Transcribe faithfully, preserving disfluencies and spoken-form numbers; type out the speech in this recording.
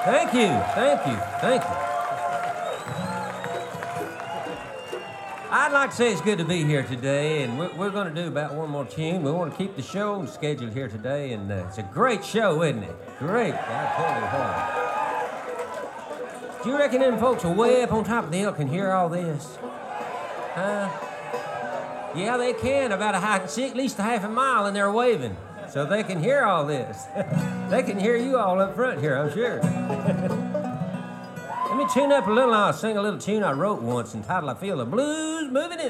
Thank you, thank you, thank you. I'd like to say it's good to be here today, and we're, we're going to do about one more tune. We want to keep the show scheduled here today, and uh, it's a great show, isn't it? Great, I tell you what. Do you reckon them folks way up on top of the hill can hear all this? Huh? Yeah, they can, about a high, see, at least a half a mile, and they're waving, so they can hear all this. They can hear you all up front here, I'm sure. Let me tune up a little, and I'll sing a little tune I wrote once entitled I Feel the Blues Moving In.